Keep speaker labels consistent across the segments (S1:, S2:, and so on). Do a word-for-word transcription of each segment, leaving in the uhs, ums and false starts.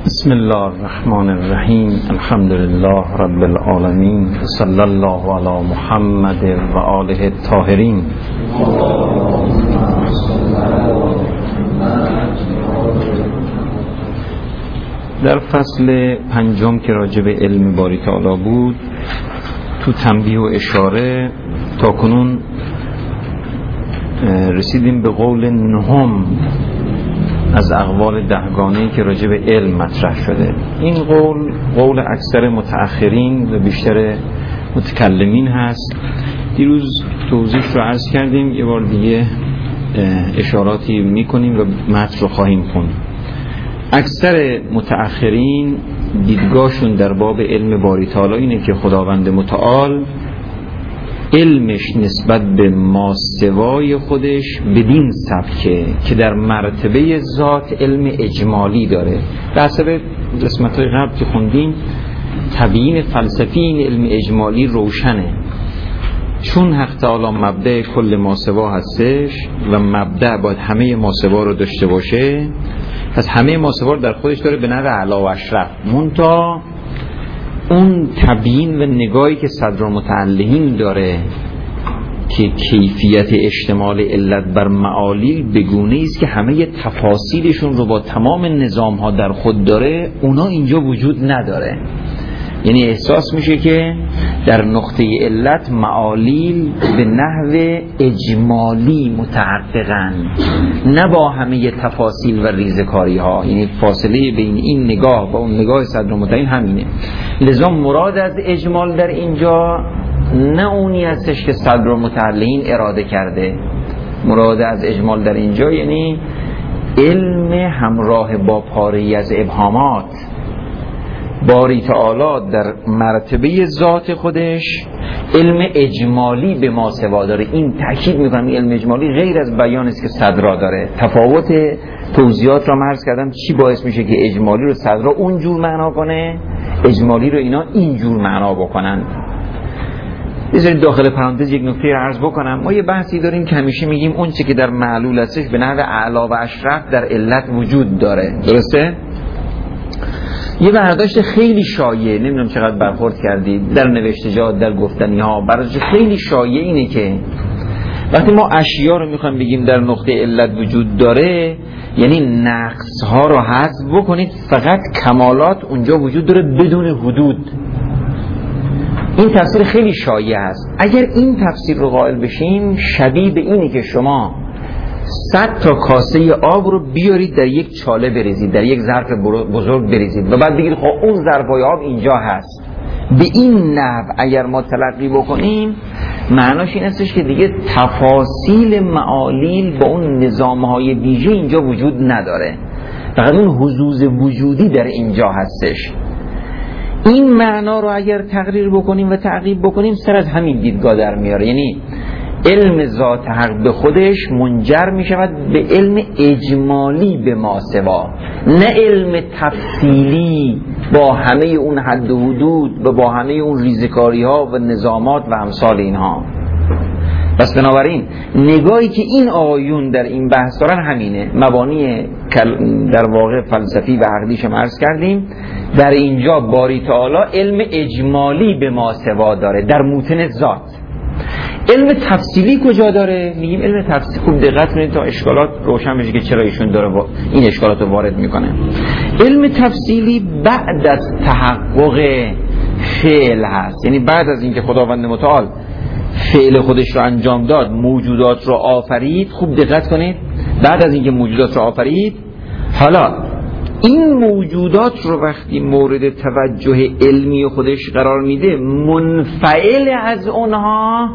S1: بسم الله الرحمن الرحیم. الحمد لله رب العالمین. صلی الله علی محمد و آله الطاهرین. در فصل پنجم که راجع به علم باری تعالی بود، تو تنبیه و اشاره تا کنون رسیدیم به قول نهم از اقوال دهگانه‌ای که راجع به علم مطرح شده. این قول قول اکثر متأخرین و بیشتر متکلمین هست. دیروز توضیح رو عرض کردیم، یه بار دیگه اشاراتی میکنیم و متن رو خواهیم خوند. اکثر متأخرین دیدگاهشون در باب علم باری تعالی اینه که خداوند متعال علمش نسبت به ماسوای خودش بدین سبکه که در مرتبه ذات علم اجمالی داره. به حسب قسمت‌های قبل که خوندیم تبیین فلسفی این علم اجمالی روشنه، چون حق تعالی مبدأ کل ماسوا هستش و مبدأ باید همه ماسوا رو داشته باشه، پس همه ماسوا رو در خودش داره به نوع اعلی و اشرف. منتها اون تبیین و نگاهی که صدرالمتعلقین داره که کیفیت اشتمال علت بر معالیل بگونه است که همه تفاصیلشون رو با تمام نظام ها در خود داره، اونا اینجا وجود نداره. یعنی احساس میشه که در نقطه علت معالیل به نحو اجمالی متحققن، نه با همه تفاصیل و ریزکاری ها. یعنی فاصله بین این نگاه و اون نگاه صدرالمتعلقین همینه. لذا مراد از اجمال در اینجا نه اونی هستش که صدرالمتعلقین اراده کرده. مراد از اجمال در اینجا یعنی علم همراه با پاره‌ای از ابهامات. باری تعالی در مرتبه ذات خودش علم اجمالی به ما سوا داره. این تأکید میکنم علم اجمالی غیر از بیان است که صدرا داره. تفاوت توضیحات را مرز کردم چی باعث میشه که اجمالی رو صدرا اونجور معنا کنه، اجمالی رو اینا اینجور معنا بکنن. بذارید داخل پرانتز یک نکته رو عرض بکنم. ما یه بحثی داریم که همیشه میگیم اون چه که در معلول هستش به نحو اعلی و اشرف در علت وجود داره. درسته؟ یه برداشت خیلی شایع، نمیدونم چقدر برخورد کردید در نوشتجات، در گفتنی ها، برداشت خیلی شایع اینه که وقتی ما اشیا رو میخوایم بگیم در نقطه علت وجود داره، یعنی نقص ها رو حذف بکنید، فقط کمالات اونجا وجود داره بدون حدود. این تفسیر خیلی شایع است. اگر این تفسیر رو قائل بشیم، شبیه به اینه که شما صد تا کاسه آب رو بیارید در یک چاله بریزید، در یک ظرف بزرگ بریزید و بعد بگید خب اون ظرفای آب اینجا هست. به این نحو اگر ما تلقی بکنیم، معناش این استش که دیگه تفاصیل معالیل با اون نظامهای ویژه اینجا وجود نداره، فقط اون حظوظ وجودی در اینجا هستش. این معنا رو اگر تقریر بکنیم و تعقیب بکنیم، سر از همین دیدگاه در میاره. یعنی علم ذات حق به خودش منجر می شود به علم اجمالی به ما سوا، نه علم تفصیلی با همه اون حد و حدود و با همه اون ریزکاری ها و نظامات و امثال اینها. پس بنابراین نگاهی که این آیون در این بحث دارن همینه. مبانی در واقع فلسفی و عقلیش هم عرض کردیم. در اینجا باری تعالی علم اجمالی به ما سوا داره در موطن ذات. علم تفصیلی کجا داره؟ میگیم علم تفصیلی، خوب دقت کنید تا اشکالات روشن بشه که چرا ایشون داره با این اشکالات رو وارد میکنه. علم تفصیلی بعد از تحقق فعل هست، یعنی بعد از اینکه خداوند متعال فعل خودش رو انجام داد، موجودات رو آفرید. خوب دقت کنید، بعد از اینکه موجودات رو آفرید، حالا این موجودات رو وقتی مورد توجه علمی خودش قرار میده، منفعل از اونها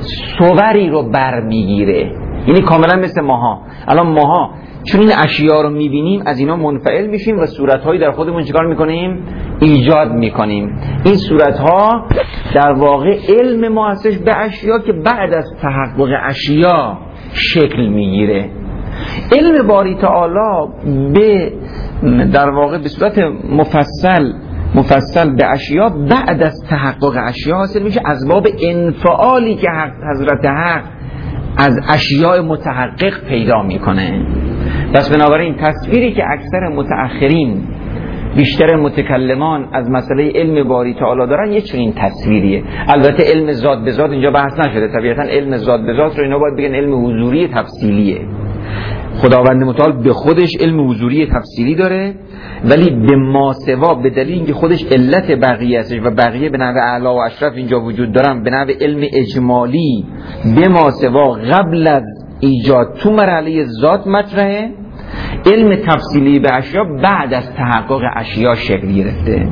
S1: صوری رو بر میگیره. یعنی کاملا مثل ماها. الان ماها چون این اشیا رو میبینیم، از اینا منفعل میشیم و صورتهایی در خودمون چیکار میکنیم؟ ایجاد میکنیم. این صورتها در واقع علم ما هستش به اشیا که بعد از تحقق اشیا شکل میگیره. علم باری تعالی به در واقع به صورت مفصل مفصل به اشیا بعد از تحقق اشیا حاصل میشه، از باب انفعالی که حضرت حق از اشیاء متحقق پیدا میکنه. پس بنابراین تصویری که اکثر متأخرین بیشتر متکلمان از مسئله علم باری تعالی دارن یه چنین تصویریه. البته علم ذات به ذات اینجا بحث نشده، طبیعتا علم ذات به ذات رو اینا باید بگن علم حضوری تفصیلیه. خداوند متعال به خودش علم حضوری تفصیلی داره، ولی به ماسوا به دلیل اینکه خودش علت بقیه هستش و بقیه به نحو اعلی و اشرف اینجا وجود دارن، به نحو علم اجمالی به ماسوا قبل از ایجاد تو مرحله ذات مطرحه. علم تفصیلی به اشیا بعد از تحقق اشیا شکل گرفته.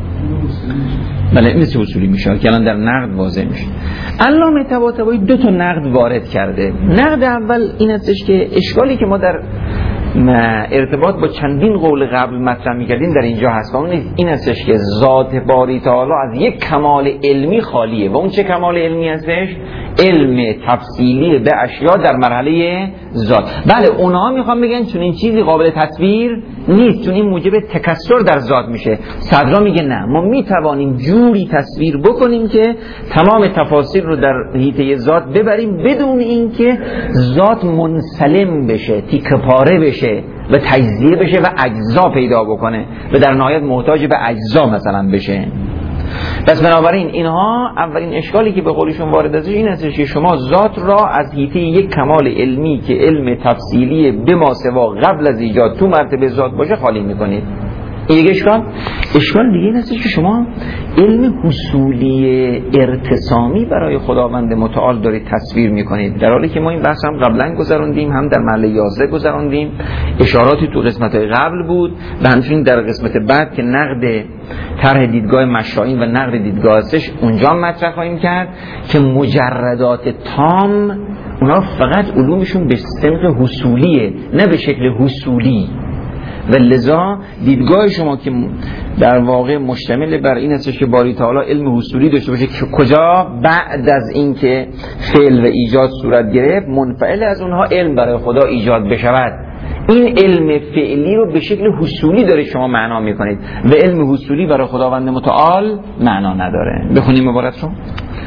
S1: بله مثل اصولی میشه که الان در نقد واضح میشه. علامه طباطبایی دو تا نقد وارد کرده. نقد اول این هستش که اشکالی که ما در ارتباط با چندین قول قبل مطرح میکردیم در اینجا هست و اون این هستش که ذات باری تعالی از یک کمال علمی خالیه. و اون چه کمال علمی هستش؟ علم تفصیلی به اشیا در مرحله ذات. بله اونها میخوان بگن چون این چیزی قابل تصویر نیست، چون این موجب تکثر در ذات میشه. صدرا میگه نه، ما میتوانیم جوری تصویر بکنیم که تمام تفاصیل رو در حیطه ذات ببریم بدون اینکه ذات منسلم بشه، تیکه پاره بشه و تجزیه بشه و اجزا پیدا بکنه و در نهایت محتاج به اجزا مثلا بشه. پس بنابراین اینها اولین اشکالی که به قولشون وارد است این است که شما ذات را از حیطه یک کمال علمی که علم تفصیلی به ماسوا قبل از ایجاد تو مرتبه ذات باشه خالی میکنید. این یک اشکال. اشکال دیگه این است که شما علم حصولی ارتسامی برای خداوند متعال دارید تصویر میکنید، در حالی که ما این بحث هم قبلا گذراندیم، هم در محل یازده گذراندیم، اشاراتی تو قسمت‌های قبل بود و همچنین در قسمت بعد که نقد طرح دیدگاه مشائین و نقد دیدگاه هستش اونجا مطرح خواهیم کرد که مجردات تام اونا فقط علومشون به سمت حصولیه نه به شکل حصولی، و لذا دیدگاه شما که در واقع مشتمل بر این است که باری تعالی علم حصولی داشته باشه که کجا بعد از اینکه فعل و ایجاد صورت گرفت منفعل از اونها علم برای خدا ایجاد بشود، این علم فعلی رو به شکل حصولی داره شما معنا میکنید و علم حصولی برای خداوند متعال معنا نداره. بخونیم عبارت رو.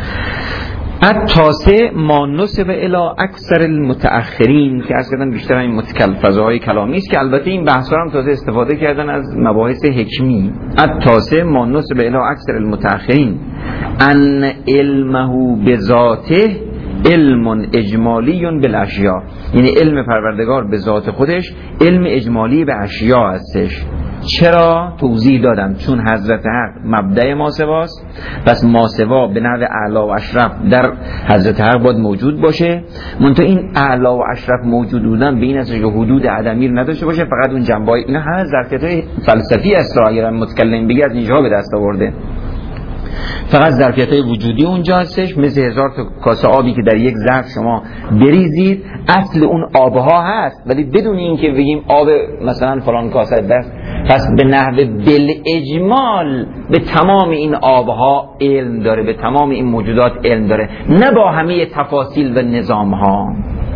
S1: التاسع ما نسب الی اکثر المتأخرین که از کردن بیشتر این متکل فضاهای کلامی است که البته این بحث هم تازه استفاده کردن از مباحث حکمی. التاسع ما نسب الی اکثر المتأخرین ان علمه بذاته علم اجمالی بالاشیاء، یعنی علم پروردگار به ذات خودش علم اجمالی به اشیاء هستش. چرا؟ توضیح دادم چون حضرت حق مبدأ ماسواست، پس ماسوا به نحو اعلی و اشرف در حضرت حق باید موجود باشه، منتها این اعلی و اشرف موجود بودن به این است که حدود عدمی نداشته باشه، فقط اون جنبه‌های اینا همه ظرفیت‌های فلسفی است را اگر متکلم بگه از اینجا به دست آورده، فقط ظرفیت‌های وجودی اونجا هستش. مثل هزار تا کاسه آبی که در یک ظرف شما بریزید اصل اون آبها هست، ولی بدون اینکه بگیم آب مثلا فلان کاسه بس، پس به نحو بل اجمال به تمام این آبها علم داره، به تمام این موجودات علم داره، نه با همه تفاصیل و نظامها.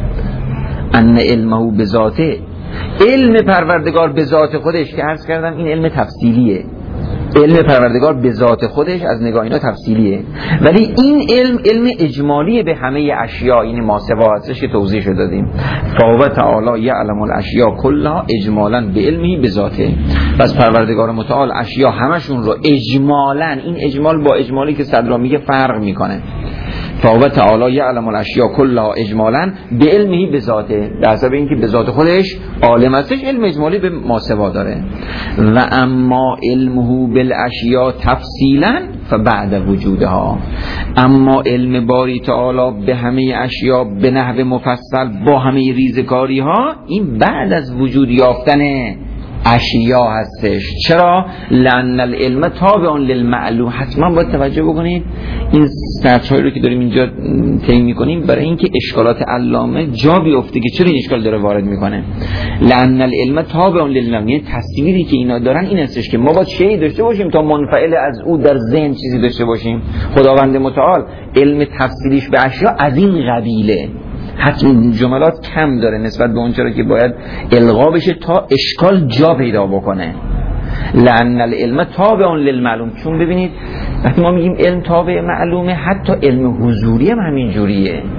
S1: ان علمه بذاته، علم پروردگار به ذات خودش که عرض کردم این علم تفصیلیه، علم پروردگار به ذات خودش از نگاه اینا تفصیلیه، ولی این علم علم اجمالی به همه اشیاء، این ماسوا هستش که توضیح شده دادیم. فهو تعالی یعلم الاشیاء کلها اجمالا به علمی به ذاته، پس پروردگار متعال اشیاء همشون رو اجمالا، این اجمال با اجمالی که صدرا میگه فرق میکنه. فهو تعالی یعلم الاشیاء کلها اجمالا به علمی به ذاته، در حساب اینکه به ذات خودش عالم هستش علم اجمالی به ماسوا داره. و اما علمه بالاشیاء تفصیلا فبعد وجودها، اما علم باری تعالی به همه اشیاء به نحو مفصل با همه ریزکاری ها این بعد از وجود یافتن اشیاء هستش. چرا؟ لأن العلم تابع للمعلوم. حتما باید توجه بکنید این سطرهایی رو که داریم اینجا طی می‌کنیم برای اینکه اشکالات علامه جا بیفته که چرا این اشکال داره وارد میکنه. لأن العلم تابع للمعلوم، یعنی تصویری که اینا دارن این هستش که ما باید شیء داشته باشیم تا منفعل از او در ذهن چیزی داشته باشیم. خداوند متعال علم تفصیلیش به اشیاء از این قبیله، حتما جملات کم داره نسبت به اون چرا که باید الغا بشه تا اشکال جا پیدا بکنه. لأن العلم تابع للمعلوم، چون ببینید وقتی ما میگیم علم تابع معلومه حتی علم حضوری هم همین جوریه.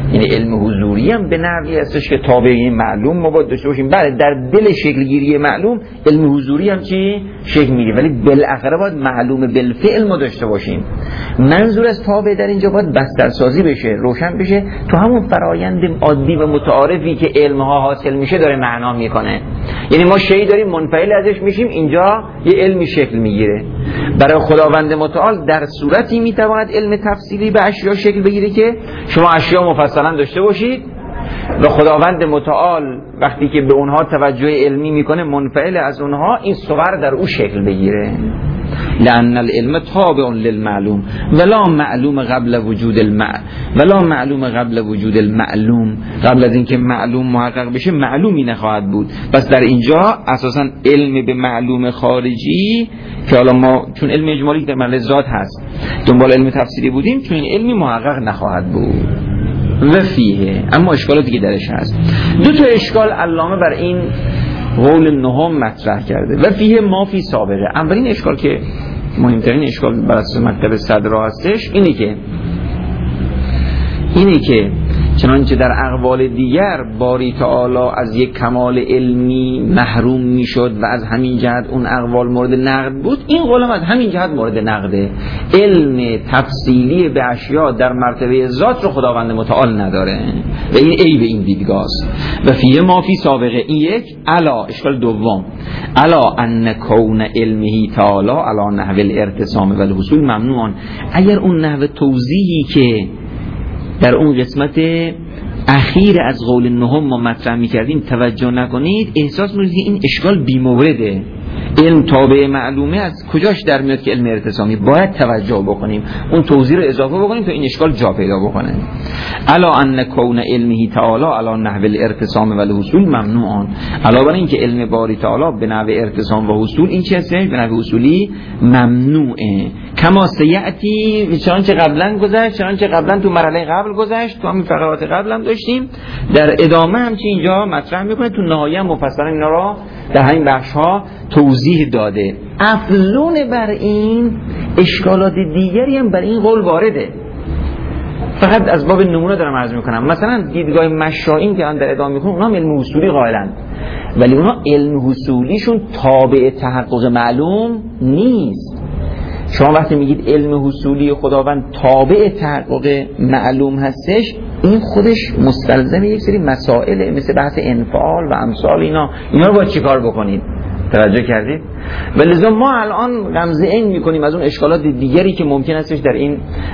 S1: یعنی علم حضوری هم به نحوی هستش که تابعی معلوم ما باید داشته باشیم. بله در دل شکلگیری معلوم علم حضوری هم چی شکل میگیره، ولی بالاخره باید معلوم بالفعل ما داشته باشیم. منظور از تابع در اینجا باید بسترسازی بشه، روشن بشه، تو همون فرایند عادی و متعارفی که علم ها حاصل میشه داره معنا میکنه. یعنی ما شیء داریم منفعل ازش میشیم، اینجا یه علمی شکل میگیره. برای خداوند متعال در صورتی میتواند علم تفصیلی به اشیا شکل بگیره که شما اشیا مفصلا داشته باشید و خداوند متعال وقتی که به اونها توجه علمی میکنه منفعل از اونها، این صور در او شکل بگیره. لأن العلم تابع للمعلوم ولا معلوم قبل وجود المع ولا معلوم قبل وجود المعلوم. قبل از اینکه معلوم محقق بشه معلومی نخواهد بود. پس در اینجا اساسا علم به معلوم خارجی که حالا ما چون علم اجمالی در مرحله ذات هست دنبال علم تفسیری بودیم، چون این علمی محقق نخواهد بود. و فیه، اما اشکالاتی که درش هست، دو تا اشکال علامه بر این قول نهم مطرح کرده. و فیه ما فی سابقه. اولین اشکال که مهمترین اشکال بر اساس مکتب صدرا هستش اینی که اینی که چنانچه در اقوال دیگر باری تعالی از یک کمال علمی محروم میشد و از همین جهت اون اقوال مورد نقد بود، این قول هم از همین جهت مورد نقده. علم تفصیلی به اشیا در مرتبه ذات رو خداوند متعال نداره و این عیب این دیدگاه است. و فیه ما فی سابقه، این یک. الا، اشکال دوم، الا ان کون علمه تعالی علی نحو الارتسام و الحصول ممنوعان. اگر اون نحو توضیحی که در اون قسمت اخیر از قول نهم ما مطرح می‌کردیم توجه نکنید، احساس می‌کنید که این اشکال بی‌مورده. علم تابع معلومه از کجاش در میاد که علم ارتسامی؟ باید توجه بکنیم، اون توضیح رو اضافه بکنیم تا این اشکال جا پیدا بکنه. الا ان کون علمه تعالی علی نحو الارتسام و الحصول ممنوعان. علاوه بر این که علم باری تعالی به نحو ارتسام و حصول این چی هستش؟ به نحو اصولی ممنوعه. کما سیاتی، چنانچه قبلا گذشت، چنانچه قبلا تو مرحله قبل گذشت، تو همین فقرات قبل هم داشتیم، در ادامه هم چی اینجا مطرح میکنه، تو نهایه مفصلا اینا را در همین بخش ها توضیح داده. افزون بر این اشکالات دیگری هم بر این قول وارده. فقط از باب نمونه دارم عرض میکنم. مثلا دیدگاه مشائین که هم در ادامه میکنم، اونا هم علم حصولی قائلند، ولی اونا علم حصولیشون تابع تحقق معلوم نیست. شما وقتی میگید علم حصولی خداوند تابع تحقق معلوم هستش، این خودش مستلزم یک سری مسائل مثل بحث انفعال و امثال اینا اینا رو باید چیکار بکنید؟ توجه کردید؟ ولذا ما الان رمز این میکنیم از اون اشکالات دیگری که ممکن استش در این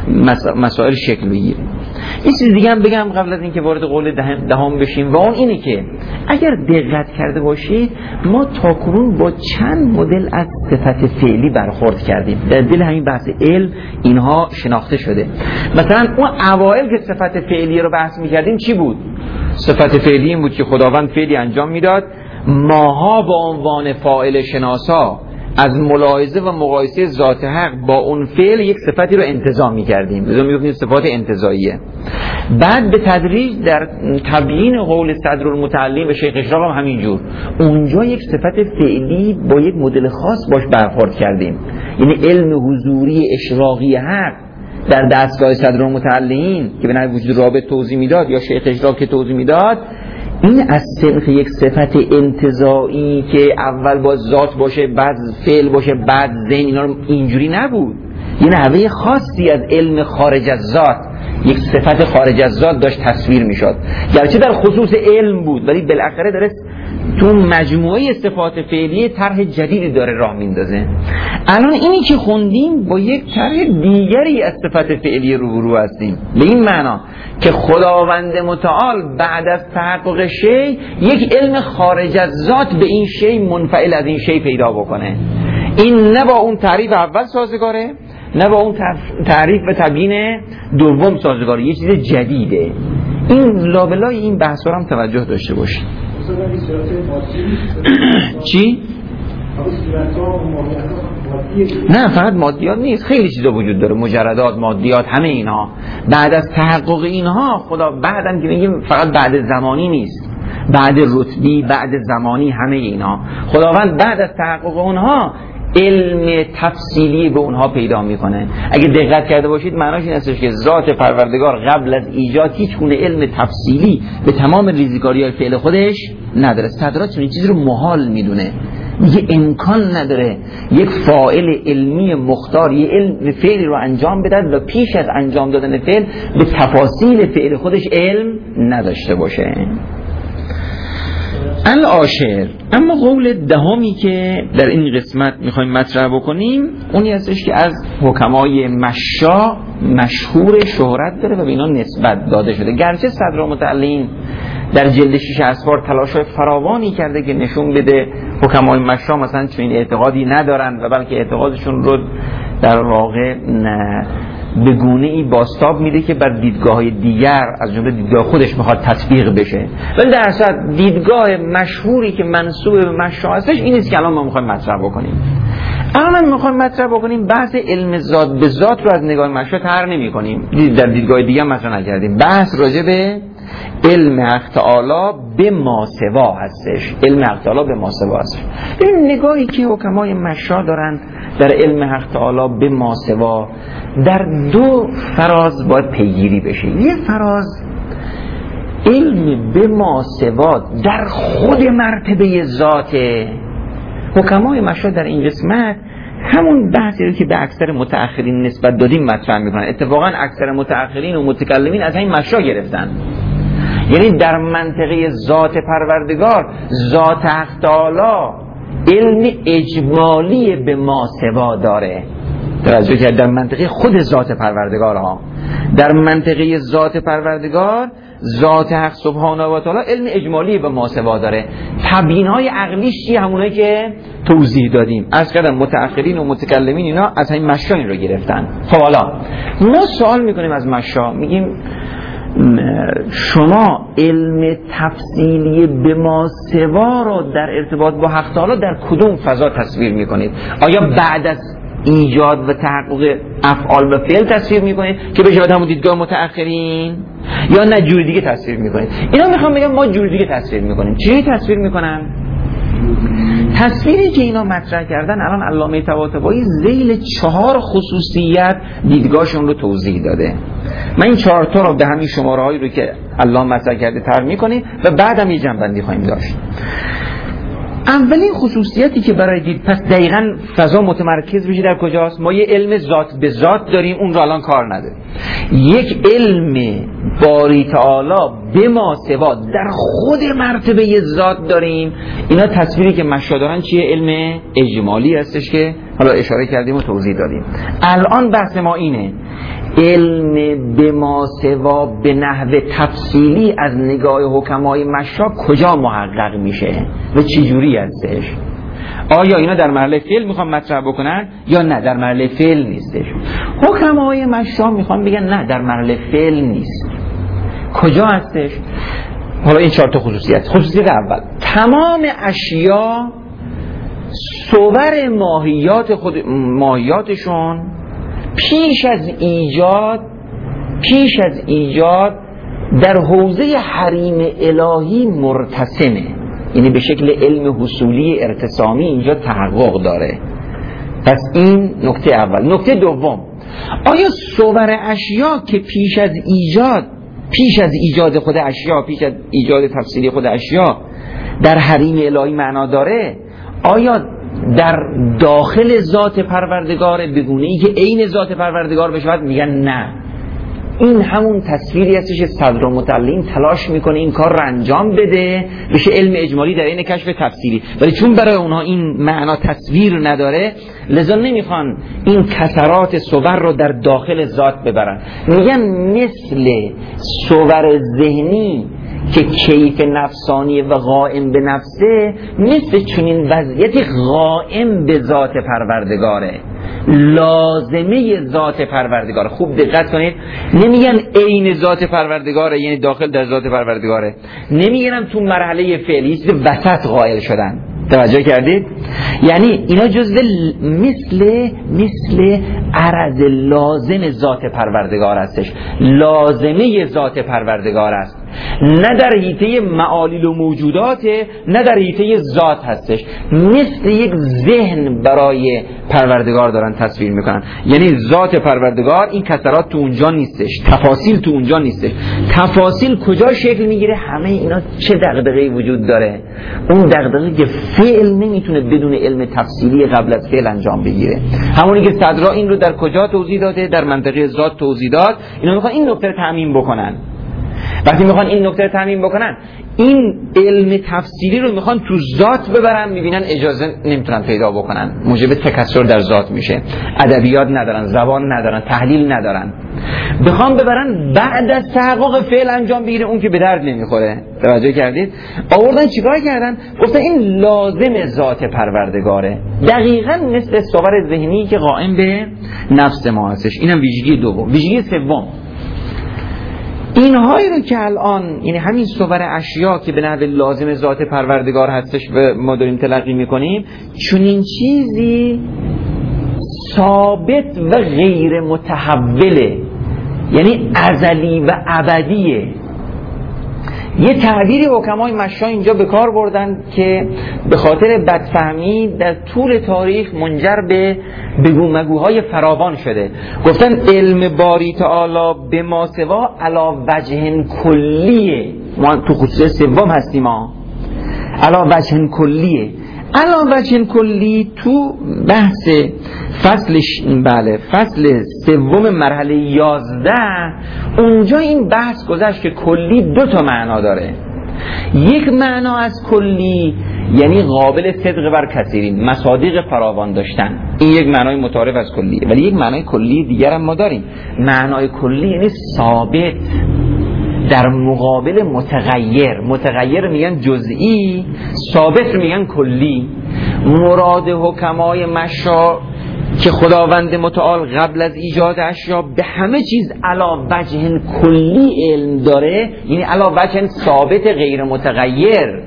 S1: مسائل شکل بگیره. این چیز دیگه هم بگم قبل از اینکه وارد قول دهم ده بشیم، و اون اینه که اگر دقت کرده باشید ما تاکنون با چند مدل از صفت فعلی برخورد کردیم. در دل همین بحث علم اینها شناخته شده. مثلا اون اوائل که صفت فعلی رو بحث میکردیم چی بود؟ صفت فعلی این بود که خداوند فعلی انجام میداد، ماها با عنوان فاعل شناسا از ملاحظه و مقایسه ذات حق با اون فعل یک صفتی رو انتزاع می‌کردیم، لذا می‌گفتیم صفات انتزاعیه. بعد به تدریج در تبیین قول صدرالمتعلم و شیخ اشراق هم همینجور، اونجا یک صفت فعلی با یک مدل خاص باش برخورد کردیم، یعنی علم حضوری اشراقی حق در دستگاه صدرالمتعلم که به نحو وجود رابط توضیح میداد یا شیخ اشراق که توضیح میداد، این از سنخ یک صفت انتزاعی که اول با ذات باشه بعد فعل باشه بعد ذهن، اینا رو اینجوری نبود. یه نحوه خاصی از علم خارج از ذات، یک صفت خارج از ذات داشت تصویر میشد، گرچه در خصوص علم بود ولی بالاخره داره تو مجموعه صفات فعلی طرح جدیدی داره راه میندازه. الان اینی که خوندیم با یک طرح دیگری از صفت فعلی روبرو هستیم، به این معنا که خداوند متعال بعد از تحقق شی یک علم خارج از ذات به این شی منفعل از این شی پیدا بکنه. این نه با اون تعریف اول سازگاره، نه با اون تعریف و تبیین دوم سازگاره، یه چیز جدیده. این لابلای این بحث رو هم توجه داشته باشید. چی؟ نه فقط مادیات نیست، خیلی چیزا وجود داره، مجردات، مادیات، همه اینها. بعد از تحقق اینها خدا بعدن که میگیم فقط بعد زمانی نیست، بعد رتبی، بعد زمانی، همه اینا خداوند بعد از تحقق اونها علم تفصیلی به اونها پیدا میکنه. اگه دقت کرده باشید معناش این هستش که ذات پروردگار قبل از ایجاد هیچ گونه علم تفصیلی به تمام ریزکاری‌های فعل خودش نداره. صدرات این چیزی رو محال میدونه، میگه امکان نداره یک فاعل علمی مختار یه علم فعلی رو انجام بده و پیش از انجام دادن فعل به تفاصیل فعل خودش علم نداشته باشه. العاشر، اما قول دهمی که در این قسمت میخوایم مطرح بکنیم اونی هستش که از حکمای مشا مشهور شهرت داره و به اینا نسبت داده شده. گرچه صدرالمتعلین در جلد شیش اسفار تلاش‌های فراوانی کرده که نشون بده حکمای مشا مثلا چنین اعتقادی ندارن و بلکه اعتقادشون رو در واقع به گونه ای باستاب میده که بر دیدگاه‌های دیگر از جمله دیدگاه خودش میخواد تطبیق بشه، ولی در اصل دیدگاه مشهوری که منسوب به مشا هستش این است که الان ما میخوایم مطرح بکنیم. الان ما میخوایم مطرح بکنیم بحث علم ذات به ذات رو از نگاه مشا طرح نمی‌کنیم، در دیدگاه دیگه مطرح نکردیم. بحث راجع به علم حق تعالی به ماسوا هستش. علم حق تعالی به ماسوا هستش. این نگاهی که حکمای مشا دارن در علم حق تعالی به ماسوا در دو فراز باید پیگیری بشه. یه فراز علم به ماسوا در خود مرتبه ذات. حکمای مشا در این قسمت همون بحثی رو که به اکثر متأخرین نسبت دادیم مطرح میکنن. اتفاقا اکثر متأخرین و متکلمین از این مشا گرفتن، یعنی در منطقه ذات پروردگار ذات حق تعالی علم اجمالی به ماسوا داره. توجه کرد، در منطقه خود ذات پروردگار ها، در منطقه ذات پروردگار ذات حق سبحانه و تعالی علم اجمالی به ماسوا داره. تبیین‌های عقلیش چی؟ همونایی که توضیح دادیم. از کردم متأخرین و متکلمین اینا از همین مشا این رو گرفتن. خب حالا ما سوال میکنیم از مشا، میگیم شما علم تفصیلی به ماسوا رو در ارتباط با حق تعالی در کدوم فضا تصویر میکنید؟ آیا بعد از ایجاد و تحقق افعال و فعل تصویر میکنید که بشه بعد همون دیدگاه متأخرین، یا نه جوری دیگه تصویر میکنید؟ اینا میخوام بگم ما جوری دیگه تصویر میکنیم. چی تصویر میکنن؟ تصویری که اینا مطرح کردن الان علامه طباطبایی ذیل چهار خصوصیت دیدگاهشون رو توضیح داده. من این چهار تا رو به همین شماره هایی رو که علامه مطرح کرده طرح میکنیم و بعدم یه جنبندی خواهیم داشت. اولین خصوصیتی که برای دید، پس دقیقاً فضا متمرکز بشه در کجاست؟ ما یه علم ذات به ذات داریم، اون رو الان کار نداریم. یک علم باری تعالی به ماسوا در خود مرتبه ذات داریم. اینا تصویری که مشا دارن چیه؟ علم اجمالی هستش که حالا اشاره کردیم و توضیح دادیم. الان بحث ما اینه علم به ماسوا به نحو تفصیلی از نگاه حکمای مشا کجا محقق میشه و چی جوری هستش؟ آیا اینا در مرحله فعل میخوان مطرح بکنن یا نه در مرحله فعل نیستش؟ حکمای مشا میخوان بگن نه در مرحله فعل نیست. کجا هستش؟ حالا این چهار تا خصوصیت. خصوصیت اول، تمام اشیا صور ماهیات خود ماهیاتشون پیش از ایجاد پیش از ایجاد در حوزه حریم الهی مرتسمه، یعنی به شکل علم حصولی ارتسامی اینجا تحقق داره. پس این نکته اول. نکته دوم، آیا صور اشیا که پیش از ایجاد پیش از ایجاد خود اشیا پیش از ایجاد تفصیلی خود اشیا در حریم الهی معنا داره؟ آیا در داخل ذات پروردگار به گونه‌ای که عین ذات پروردگار بشه؟ میگن نه. این همون تصویری هستش که صدرالمتعلین تلاش میکنه این کار رو انجام بده بشه علم اجمالی در این کشف تفصیلی، ولی چون برای اونها این معنا تصویر نداره لذا نمیخوان این کسرات صور رو در داخل ذات ببرن. میگن مثل صور ذهنی که کیف نفسانی و قائم به نفسه، مثل چنین وضعیتی قائم به ذات پروردگاره، لازمه ذات پروردگاره. خوب دقت کنید، نمیگن عین ذات پروردگاره یعنی داخل در ذات پروردگاره، نمیگن تو مرحله فعلی است وسط قائل شدن. توجه کردید؟ یعنی اینا جزء مثل مثل عرض لازم ذات پروردگار هستش، لازمه ذات پروردگار است. نه در حیطه معالیل و موجودات، نه در حیطه ذات هستش. مثل یک ذهن برای پروردگار دارن تصویر میکنن. یعنی ذات پروردگار این کسرات تو اونجا نیستش، تفاصیل تو اونجا نیستش. تفاصیل کجا شکل میگیره؟ همه اینا چه دغدغه‌ای وجود داره؟ اون دغدغه‌ای که فعل نمیتونه بدون علم تفصیلی قبل از فعل انجام بگیره. همونی که صدرا این رو در کجا توضیح داده؟ در منطقه ذات توضیح داد. اینا میخوان این نکته رو تعمیم بکنن. وقتی میخوان این نکته رو تعمیم بکنن، این علم تفصیلی رو میخوان تو ذات ببرن، میبینن اجازه نمیتونن پیدا بکنن، موجب تکثر در ذات میشه. ادبیات ندارن، زبان ندارن، تحلیل ندارن، بخوام ببرن بعد از تحقق فعل انجام بگیره، اون که به درد نمیخوره. توجه کردید؟ آوردن چیکار کردن؟ گفتن این لازم ذات پروردگاره، دقیقاً مثل صور ذهنی که قائم به نفس ما هستش. اینم ویژگی دوم. ویژگی سوم، اینهایی رو که الان، یعنی همین صور اشیا که به نحو لازم ذات پروردگار هستش و ما داریم تلقی میکنیم، چون این چیزی ثابت و غیر متحوله، یعنی ازلی و ابدیه. یه تعبیری حکمای مشا اینجا به کار بردن که به خاطر بدفهمی در طول تاریخ منجر به بگو مگوهای فراوان شده. گفتن علم باری تعالی به ما سوا علا وجه کلیه. ما تو خصوص سوم هستیم، ما علا وجه کلیه. علا وجه کلی تو بحث فصل بله فصل سوم مرحله یازده، اونجا این بحث گذشت که کلی دو تا معنا داره. یک معنا از کلی یعنی قابل صدق بر کثیرین، مصادیق فراوان داشتن، این یک معنای متعارف از کلیه. ولی یک معنای کلی دیگر هم ما داریم. معنای کلی یعنی ثابت در مقابل متغیر. متغیر میگن جزئی، ثابت میگن کلی. مراد حکمای مشا که خداوند متعال قبل از ایجاد اشیا به همه چیز علا وجه کلی علم داره، یعنی علا وجه ثابت غیر متغیر.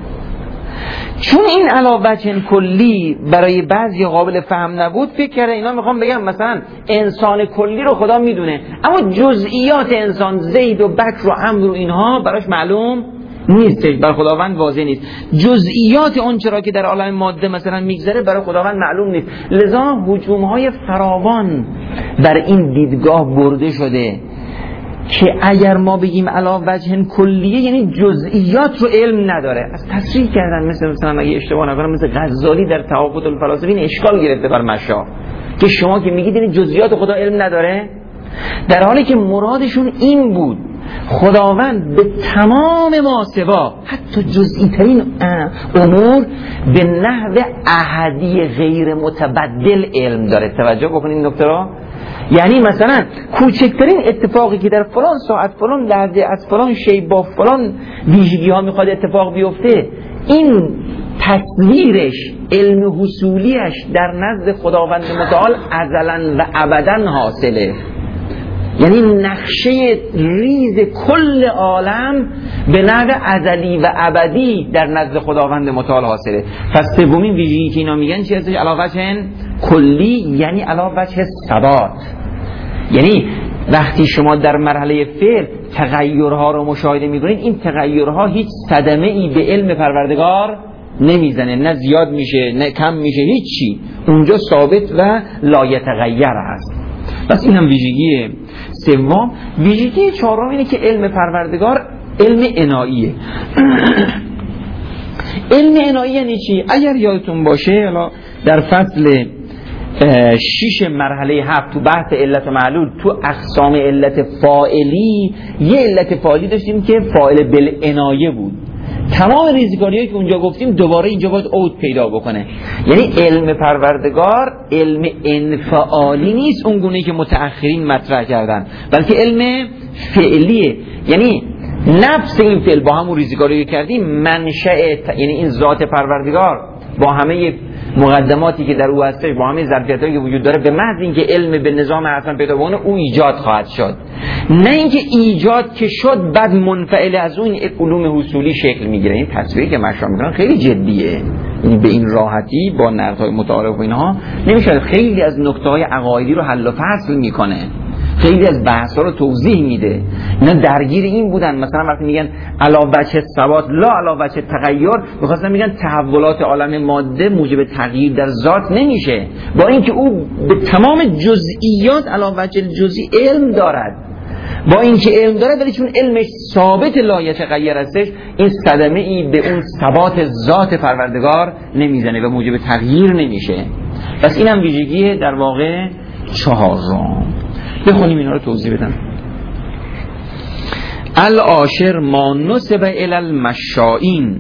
S1: چون این علا وجه کلی برای بعضی قابل فهم نبود، فکر کرده اینا میخوام بگم مثلا انسان کلی رو خدا میدونه، اما جزئیات انسان زید و بکر و عمرو و اینها براش معلوم نیستش، بر خداوند واضح نیست. جزئیات اون چرا که در عالم ماده مثلا میگذره برای خداوند معلوم نیست. لذا هجوم‌های فراوان بر این دیدگاه برده شده که اگر ما بگیم علا وجه کلیه یعنی جزئیات رو علم نداره. از تصریح کردن مثل مثلا اگه اشتباه نکنم مثل غزالی در توافت الفلاسفه این اشکال گرفته بر مشا که شما که میگید این جزئیات خدا علم نداره، در حالی که مرادشون این بود خداوند به تمام ما سوا حتی جزئی ترین امور به نحو احدی غیر متبدل علم داره. توجه بکنید این نکته را. یعنی مثلا کوچکترین اتفاقی که در فلان ساعت فلان لحظه از فلان شی با فلان ویژگی ها میخواد اتفاق بیفته، این تصویرش علم حصولیش در نزد خداوند متعال ازلا و ابدا حاصله. یعنی نقشه ریز کل عالم به نحو ازلی و ابدی در نزد خداوند متعال حاصله. پس سومین ویژگی که اینا میگن چی هستش؟ علا وجه کلی یعنی علا وجه ثبات. یعنی وقتی شما در مرحله فعل تغییرها رو مشاهده میکنید، این تغییرها هیچ صدمه ای به علم پروردگار نمیزنه، نه زیاد میشه نه کم میشه، هیچی اونجا ثابت و لایتغیر هست. پس این هم ویژگی سوم. ویژگی چهارم اینه که علم پروردگار علم عناییه. علم عنایی یعنی چی؟ اگر یادتون باشه حالا در فصل شش مرحله هفت تو بحث علت و معلول تو اقسام علت فاعلی یه علت فاعلی داشتیم که فاعل بالعنایه بود. تمام ریزگاریایی که اونجا گفتیم دوباره اینجا باید عود پیدا بکنه. یعنی علم پروردگار علم انفعالی نیست اون گونه‌ای که متأخرین مطرح کردن، بلکه علم فعلیه. یعنی نفس این فعل با همون ریزگاری که کردیم منشأ، یعنی این ذات پروردگار با همه مقدماتی که در او هستش، با همه ظرفیتایی که وجود داره، به محض اینکه علم به نظام اصلا پیدا بکنه او ایجاد خواهد شد. نه اینکه ایجاد که شد بعد منفعل از اون علوم حصولی شکل میگیره. این تصویری که مشروع میکنن خیلی جدیه، یعنی به این راحتی با نقدهای متعارف و اینها نمیشه. خیلی از نکته‌های عقایدی رو حل و فصل میکنه. خیلی از بحث ها رو توضیح میده. اینا درگیر این بودن، مثلا وقتی میگن علا وجه ثبات لا علا وجه تغییر، میخواستن میگن تحولات عالم ماده موجب تغییر در ذات نمیشه، با اینکه او به تمام جزئیات علا وجه جزئی علم دارد، با اینکه علم داره ولی چون علمش ثابت لا یتغیر هستش، این صدمه ای به اون ثبات ذات پروردگار نمیزنه و موجب تغییر نمیشه. پس این هم ویژگی در واقع چهارم. بخونیم اینا رو توضیح بدم. العاشر ما نسب الی المشائین،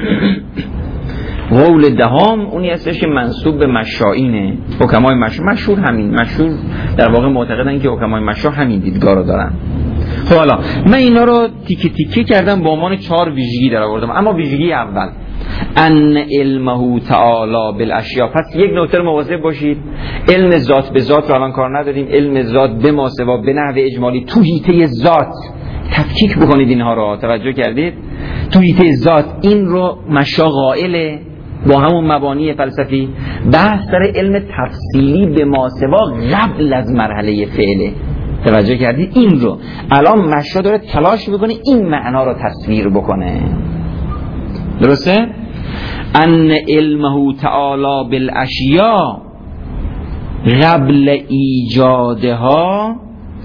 S1: قول دهم اونی هستش که منسوب به مشائینه، حکمای مشهور. مشهور همین مشهور در واقع معتقدن که حکمای مشهور همین دیدگاه رو دارن. خب حالا من اینا رو تیکه تیکه کردم به عنوان چهار ویژگی در آوردم. اما ویژگی اول ان علمه تعالی بالاشیاء. پس یک نکته رو مواظب باشید، علم ذات به ذات رو الان کار نداریم، علم ذات به ما سوا به نحو اجمالی تو حیطه ذات تفکیک بکنید اینها رو. توجه کردید؟ تو حیطه ذات این رو مشا قائله با همون مبانی فلسفی. بحث سر علم تفصیلی به ما سوا قبل از مرحله فعله. توجه کردید؟ این رو الان مشا داره تلاش میکنه این معنا رو تصویر بکنه. درسته؟ ان علمه تعالی بالاشیاء قبل ایجادها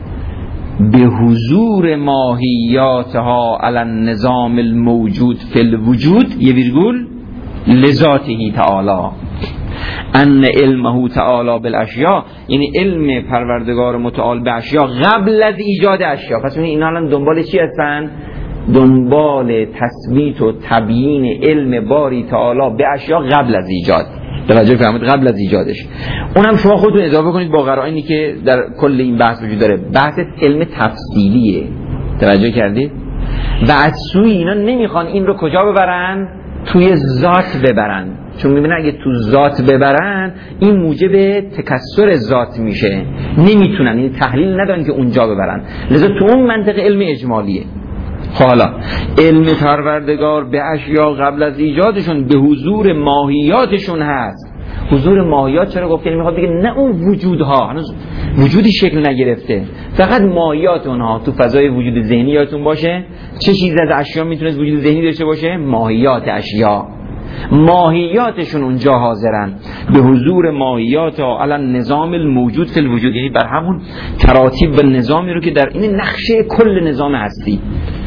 S1: به حضور ماهیاتها علی النظام الموجود فی الوجود یه ویرگول لذاته تعالی. ان علمه تعالی بالاشیاء یعنی علم پروردگار متعال به اشیاء قبل از ایجاد اشیاء. پس اینا الان دنبال چی هستن؟ دنبال تثبیت و تبیین علم باری تعالی به اشیاء قبل از ایجاد. توجه فرمایید، قبل از ایجادش. اونم شما خودتون اضافه کنید با قرائنی که در کل این بحث وجود داره. بحث علم تفصیلیه. توجه کردید؟ و از سوی اینا نمیخوان این رو کجا ببرن؟ توی ذات ببرن، چون میبینن اگه تو ذات ببرن این موجب تکثر ذات میشه، نمیتونن، این تحلیل ندارن که اونجا ببرن، لذا تو اون منطقه علم اجمالیه. حالا علم پروردگار به اشیاء قبل از ایجادشون به حضور ماهیاتشون هست. حضور ماهیات چرا گفت؟ یعنی میخواد بگه نه اون وجودها هنوز وجودی شکل نگرفته، فقط ماهیات اونها تو فضای وجود ذهنی یادتون باشه. چه چیز از اشیاء میتونست وجود ذهنی داشته باشه؟ ماهیات اشیاء. ماهیاتشون اونجا حاضرن به حضور ماهیات علی النظام الموجود فی الوجود، یعنی بر همون تراتیب و نظامی رو که در این نقشه کل نظام هستی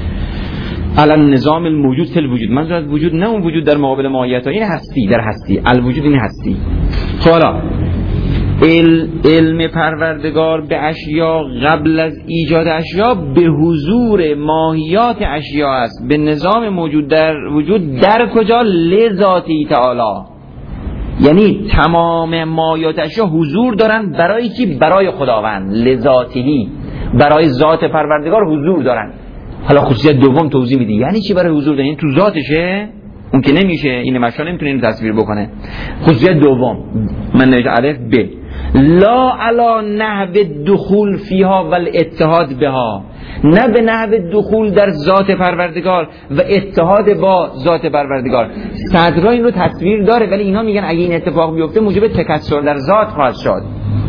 S1: علی النظام الموجود فی الوجود. منظور از وجود نه اون وجود در مقابل ماهیت ها، این هستی در هستی، الوجود این هستی. حالا علم پروردگار به اشیاء قبل از ایجاد اشیاء به حضور ماهیات اشیاء است، به نظام موجود در وجود در کجا؟ لذاتی تعالی. یعنی تمام ماهیات اشیاء حضور دارن برای کی؟ برای خداوند. لذاتی، برای ذات پروردگار حضور دارن. حالا خصوصیت دوم توضیح میدی یعنی چی برای حضور دارن؟ یعنی تو ذاتشه؟ اون که نمیشه، این مشا نمیتونه اینو تصویر بکنه. خصوصیت دوم من نوشته الف ب لا علا نحو دخول فیها و الاتحاد بها، نه به نحو دخول در ذات پروردگار و اتحاد با ذات پروردگار. صدرا این رو تصویر داره ولی اینا میگن اگه این اتفاق بیفته موجب تکثر در ذات خواهد شد.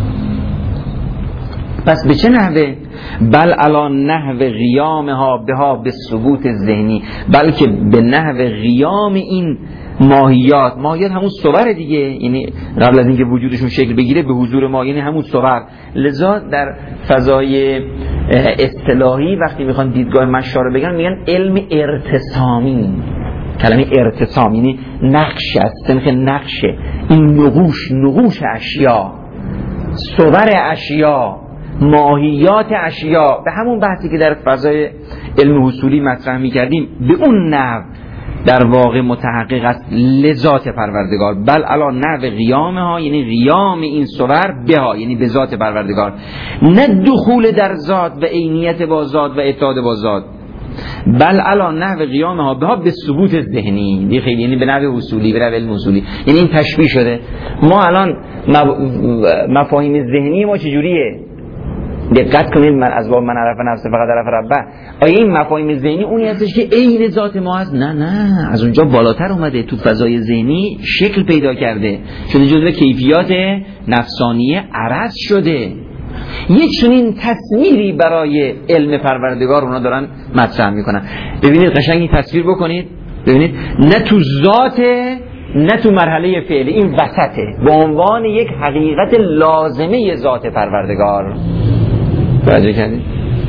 S1: پس به چه نحوه؟ بل علا نحو قیامها بها به ثبوت ذهنی، بلکه به نحو قیام این ماهیات. ماهیات همون صور دیگه، یعنی قبل از اینکه وجودشون شکل بگیره به حضور ما، یعنی همون صور. لذا در فضای اصطلاحی وقتی میخوان دیدگاه مشا رو بگن میگن علم ارتسامی. کلمه ارتسام یعنی نقش است، سنخ نقشه، این نقوش، نقوش اشیاء، صور اشیاء، ماهیات اشیاء. به همون بحثی که در فضای علم حصولی مطرح می‌کردیم به اون نحو در واقع متحقق است لذات پروردگار. بل علا نحو قیامها یعنی قیام این صور بها یعنی به ذات پروردگار، نه دخول در ذات و عینیت با ذات و اتحاد با ذات. بل علا نحو قیامها بها به ثبوت ذهنی، یه خیلی یعنی به نحو اصولی، به نحو علم اصولی. یعنی این تشبیه شده. ما الان مفاهیم ذهنی ما چجوریه؟ دقت کنید، من از باب من عرف نفسه فقط عرف ربه. آیا این مفاهیم ذهنی اونی هستش که عین ذات ما هست؟ نه نه، از اونجا بالاتر اومده، تو فضای ذهنی شکل پیدا کرده، شده جزو کیفیات نفسانیه عرض شده. یک چنین تصویری برای علم پروردگار اونا دارن مطرح میکنن. ببینید قشنگ این تصویر بکنید، ببینید نه تو ذات نه تو مرحله فعلی، این وسطه به عنوان یک حقیقت لازمه ذات پروردگار. توجه کردید؟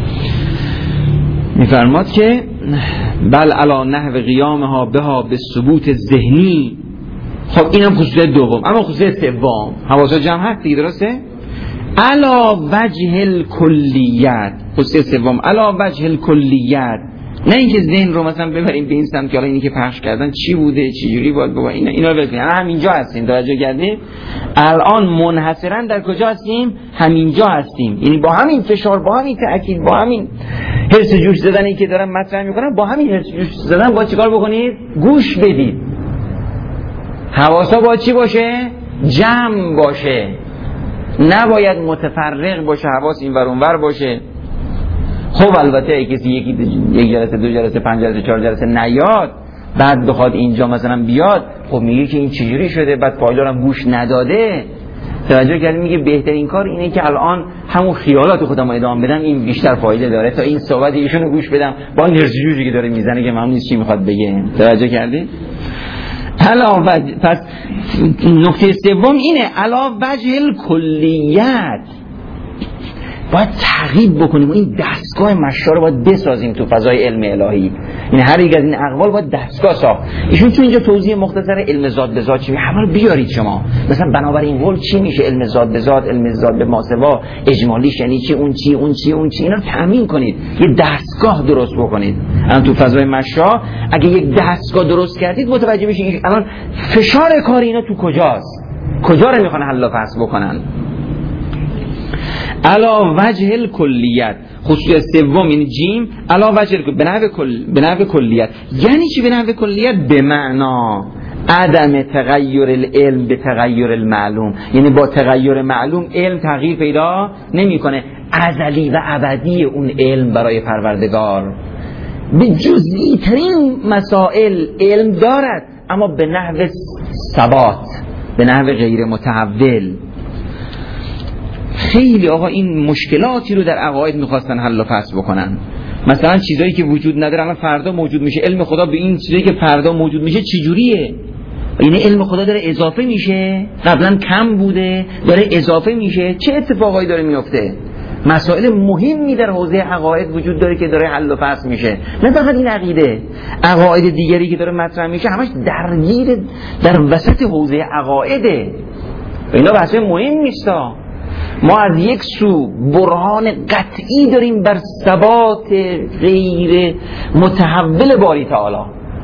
S1: میفرماد که بل علی نحو قیامها بها به ثبوت ذهنی. خب اینم خصوصیت دوم. اما خصوصیت سوم حواس جمع هست دیگه، درسته؟ علی وجه الکلیت. خصوصیت سوم علی وجه الکلیت، نه اینکه ذهن رو مثلا ببریم به این سمت که حالا اینی که پخش کردن چی بوده چی جوری باید بگم، اینا اینا رو ببینید همینجا هستیم. توجه کردید؟ الان منحصرا در کجا هستیم؟ همینجا هستیم. یعنی با همین فشار، با همین تاکید، با همین حرص جوش زدنی که دارم مطرح میکنم، با همین حرص جوش زدن با چیکار بکنید؟ گوش بدید. حواسا باید چی باشه؟ جمع باشه، نباید متفرق باشه، حواس این ور اون ور باشه. خب البته کسی یکی یک جلسه دو جلسه پنج جلسه چهار جلسه نیاد بعد بخواد اینجا مثلا بیاد، خب میگه که این چجوری شده، بعد پایدارم گوش نداده. توجه کردید؟ میگه بهترین کار اینه که الان همون خیالات خودم رو ادامه بدم، این بیشتر فایده داره تا این صحبت ایشونو گوش بدم با این هرزجوجی که داره میزنه که معلوم نیست چی میخواد بگه. توجه کردید؟ علا وجه، پس نکته سوم اینه علا وجه الکلیت، باید تعقیب بکنیم و این دستگاه مشا رو باید بسازیم تو فضای علم الهی. یعنی هر یک از این اقوال باید دستگاه ساخت. ایشون تو اینجا توضیح مختصر علم ذات به ذات چی، همه رو بیارید شما. مثلا بنابراین قول چی میشه؟ علم ذات به ذات، علم ذات به ماسوا، اجمالیش یعنی چی، اون چی اون چی اون چی، اینا رو تامین کنید، یه دستگاه درست بکنید. الان تو فضای مشا اگه یک دستگاه درست کردید متوجه میشین الان فشار کار اینا تو کجاست، کجا رو میخوان حل و فصل بکنن. علا وجه الکلیت. خصوصیت سوم این جیم علا وجه الکلیت، به نحو کلیت. یعنی چی به نحو کلیت؟ به معنا عدم تغییر العلم به تغییر المعلوم. یعنی با تغییر معلوم علم تغییر پیدا نمیکنه. ازلی و ابدی اون علم برای پروردگار به جزئی ترین مسائل علم دارد، اما به نحو ثبات، به نحو غیر متحول. خیلی آقا این مشکلاتی رو در عقاید میخواستن حل و فصل بکنن. مثلا چیزایی که وجود نداره الان فردا موجود میشه. علم خدا به این چیزایی که فردا موجود میشه چی جوریه؟ یعنی علم خدا داره اضافه میشه، قبلا کم بوده داره اضافه میشه. چه اتفاقایی داره میفته؟ مسائل مهمی در حوزه عقاید وجود داره که داره حل و فصل میشه. نه فقط این عقیده، عقاید دیگری که داره مطرح میشه همش درگیر در وسط حوزه عقایده. اینا بحث مهم نیستا. ما از یک سو برهان قطعی داریم بر ثبات غیر متحول باری تعالی،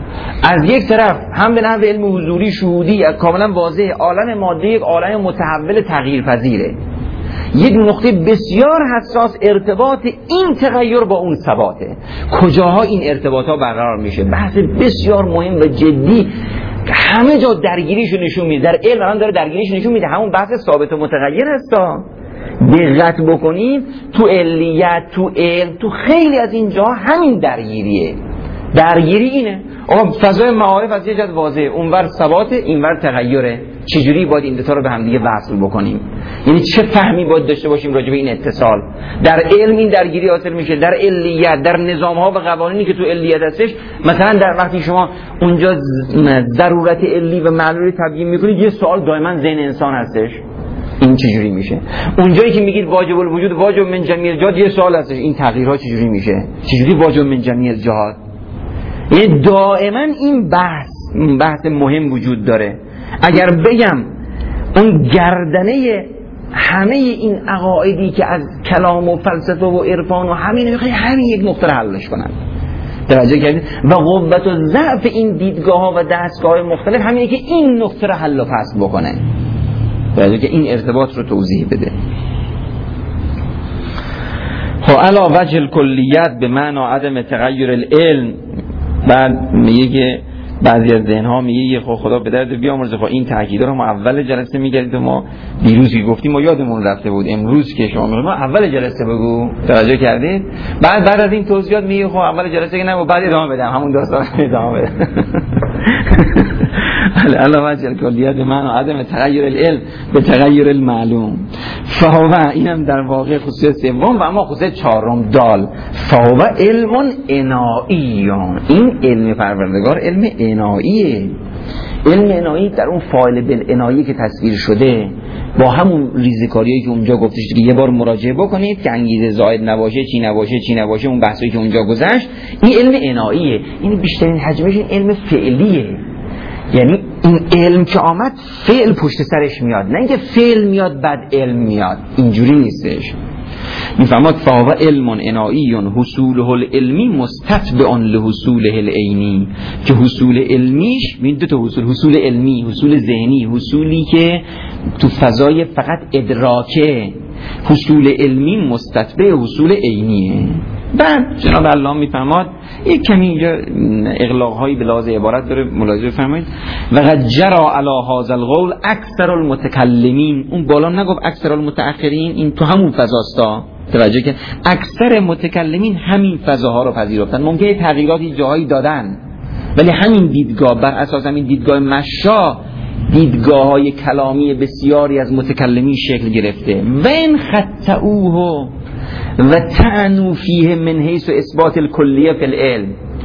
S1: از یک طرف هم به نحو علم حضوری شهودی کاملا واضح عالم ماده یک عالم متحول تغییر پذیره. یک نقطه بسیار حساس ارتباط این تغییر با اون ثباته. کجاها این ارتباط ها برقرار میشه؟ بحث بسیار مهم و جدی، همه جا درگیریشو نشون میده. در علم الان داره درگیریشو نشون میده. همون بحث ثابت و متغیر هستا. دقت بکنید تو علیت، تو علم، تو خیلی از اینجا همین درگیریه. درگیری اینه آقا فضای معارف از یه جد واضحه، اونور ثبات اینور تغییره. چجوری باید این دو تا رو به هم دیگه وصل بکنیم؟ یعنی چه فهمی باید داشته باشیم راجع به این اتصال؟ در علم این درگیری حاصل میشه، در علیت، در نظام‌ها و قوانینی که تو علیت هستش. مثلا در وقتی شما اونجا ضرورت علی و معلولی تبیین میکنید، یه سوال دائما ذهن انسان هستش، این چجوری میشه؟ اونجایی که میگید واجب الوجود واجب من جمیع الجهات، یه سوال هستش، این تغییرها چجوری میشه؟ چجوری واجب من جمیع الجهات؟ یعنی دائما این بحث بحث مهم وجود داره. اگر بگم اون گردنه همه این عقایدی که از کلام و فلسفه و عرفان و همین میخوای همین یک نقطه رو حلش کنن. توجه کردید؟ و قوت و ضعف این دیدگاه ها و دستگاه های مختلف همینه که این نقطه رو حل و فصل بکنه. توجه که این ارتباط رو توضیح بده. خب علا وجه الکلیت به معنی عدم تغییر العلم. بعد میگه که بعضی از ذهن‌ها میگه یه خب خدا به درد بیامرزه. خب این تاکیدا رو ما اول جلسه میگردید و ما دیروز که گفتیم ما یادمون رفته بود، امروز که شما میگید ما اول جلسه بگو. توجه کردید؟ بعد بعد از این توضیحات میگه خب اول جلسه که نگو، بعد ادامه بدم همون داستان ادامه بدم. الله وجه الکلیت به معنی عدم تغییر العلم به تغییر المعلوم. فهو اینم در واقع خصوصیت سوم و اما خصوصیت چهارم دال فهو علم انایی. این علم پروردگار علم اناییه. علم انایی در اون فاعل بالانایی که تصویر شده با همون ریزکاریایی که اونجا گفتش دیگه، یه بار مراجعه بکنید که انگیزه زائد نباشه، چی نباشه چی نباشه، اون بحثایی که اونجا گذشت. این علم اناییه. این بیشترین حجمش این علم فعلیه. یعنی این علم که آمد فعل پشت سرش میاد، نه اینکه فعل میاد بعد علم میاد، اینجوری نیستش. میفهمد فهو علم انایی حصوله العلمی مستتبع لحصوله العینی، که حصول علمیش این دو تا حصول، حصول علمی، حصول ذهنی، حصولی که تو فضای فقط ادراکه، حصول علمی مستتبع حصول عینیه. بعد جناب الله میفهمد یک کمی اینجا اغلاق‌هایی به لحاظ عبارت داره ملاحظه فرمایید. و قد جرى علی هذا القول اکثر المتکلمین، اون بالا نگفت اکثر المتأخرین، این تو همون فضاستا توجه که اکثر متکلمین همین فضاها رو پذیرفتن. ممکنه تغییراتی جاهایی دادن ولی همین دیدگاه بر اساس همین دیدگاه مشا، دیدگاه های کلامی بسیاری از متکلمین شکل گرفته. و این خطئوه و تعنو فیه من حیث اثبات الکلیه فی العلم،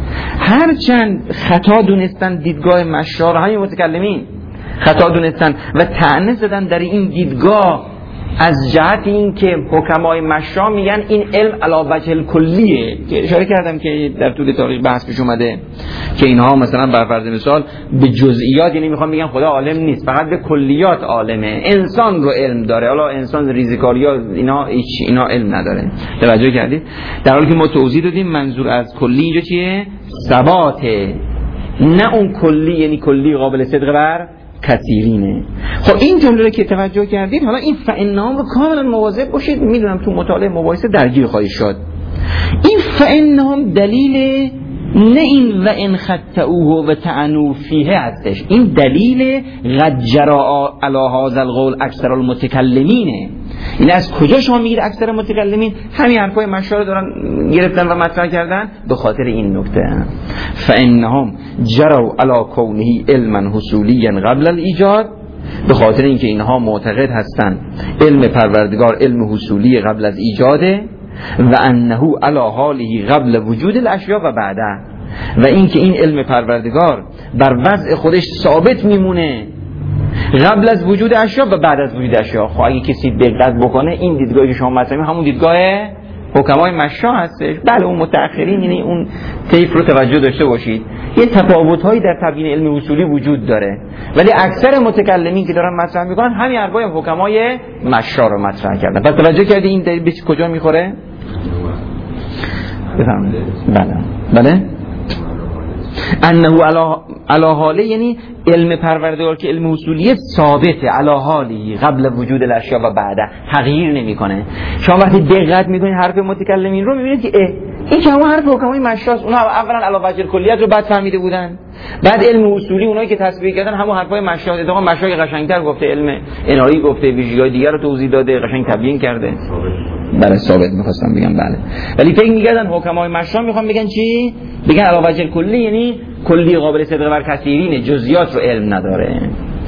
S1: هرچند خطا دونستن دیدگاه مشار های متکلمین، خطا دونستن و طعنه زدن در این دیدگاه از جهت این که حکمای مشا میگن این علم علی وجه الکلیه، که اشاره کردم که در طول تاریخ بحث پیش اومده که اینها مثلا بر فرض مثال به جزئیات، یعنی میخوام بگم خدا عالم نیست، فقط به کلیات عالمه، انسان رو علم داره، حالا انسان ریزکاریا اینا اینا علم نداره. توجه کردید؟ در حالی که ما توضیح دادیم منظور از کلی اینجا چیه؟ ثباته، نه اون کلی یعنی کلی قابل صدق بر کثیرینه. خب این جمله رو که توجه کردید، حالا این فإنهم رو کاملا مواظب باشید. میدونم تو مطالعه مباحثه درگیر خواهید شد. این فإنهم دلیل نه این و ان خطئوه و طعنوا فیه هستش، این دلیل قد جرى علی هذا القول اکثر المتکلمینه. این از کجا شما میگید اکثر متکلمین؟ همین حرفای مشهور دارن گرفتن و مطرح کردن به خاطر این نکته. فانهم جروا علی کونه علما حصولیا قبل الایجاد، به خاطر اینکه اینها معتقد هستند علم پروردگار علم حصولی قبل از ایجاده، و انه علی حاله قبل وجود الاشیاء و بعده، و اینکه این علم پروردگار بر وضع خودش ثابت میمونه قبل از وجود اشیاء و بعد از وجود اشیاء. خب اگه کسی دقت بکنه این دیدگاهی که شما مطرح همون دیدگاه حکمای مشا هستش. بله اون متأخرین، یعنی اون طیف رو توجه داشته باشید، یه تفاوت‌هایی در تبیین علم اصولی وجود داره، ولی اکثر متکلمین که دارن مطرح میکنن همین حرفای حکمای مشا رو مطرح کردن. پس توجه کردی این دلیل به کجا میخوره؟ بفهمید؟ بله بله انه علی حاله، یعنی علم پروردگار که علم اصولیه ثابته علی حالی قبل وجود الاشیاء و بعده، تغییر نمیکنه. شما وقتی دقت میکنید حرف متکلمین رو میبینید که اه این که همون حرف حکمای مشاست، اونها اولا علی وجه الکلیت رو بعد فهمیده بودن، بعد علم اصولی اونایی که تصویر کردن همون حرفای مشاست. اتفاقا مشای قشنگتر گفته، علم انایی گفته، ویژگی‌های دیگر رو توضیح داده، قشنگ تبیین کرده. بله ثابت می‌خواستم بگم بله، ولی فکر می‌کردن حکمای مشا میخوان بگن چی؟ بگن علی وجه الکلی، یعنی کلی قابل صدق بر کثیرینه، جزئیات رو علم نداره.
S2: مثلا